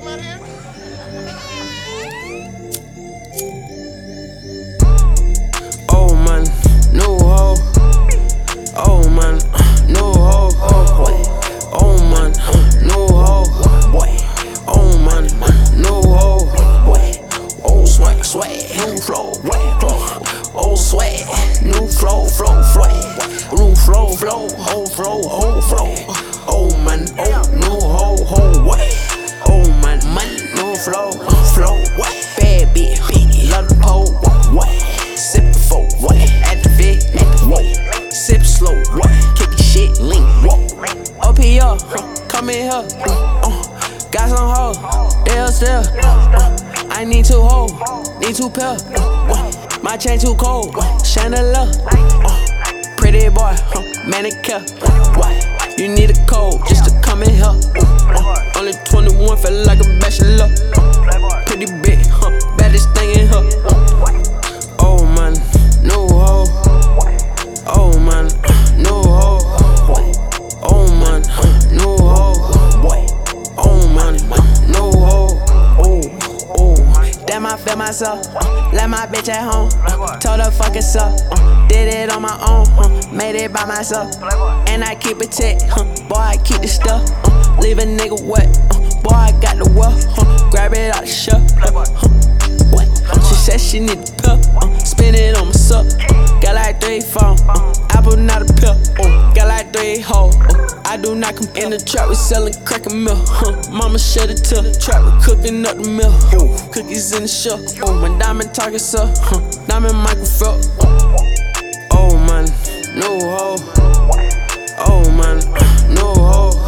Oh man, new hoe. Oh man, new hoe. Oh man, new hoe. Oh man, new hoe. Old swag, new flow, old swag, new flow, new flow, old flow. Oh man, new hoe, oh man, new flow, bad bitch, love the pole, sip before, activate, sip slow, kick the shit, lean, up here, come in here, got some hoes, they upstairs, I need two hoes, need two pair, my chain too cold, chandelier, pretty boy, manicure, you need a code just to come in here, only 21, feel like a bachelor, pretty big, baddest thing in here, oh man, new hoe, oh man, new hoe, oh man, new hoe, oh man, new hoe, damn I feel myself, left my bitch at home, told her fuck it up, did it on my own, made it by myself, and I keep it tight, boy I keep the stuff, leave a nigga wet, boy I got the wealth, grab it out the shelf, what? She said she need a pill, spin it on myself, got like 3 phones, apple not a pill, got like 3 hoes, I do not come in the trap, we sellin' crack and milk, mama shed it to the trap, we cooking up the milk, cookies in the shell, my diamond target up, diamond microphone, oh man, new hoe, oh man, new hoe.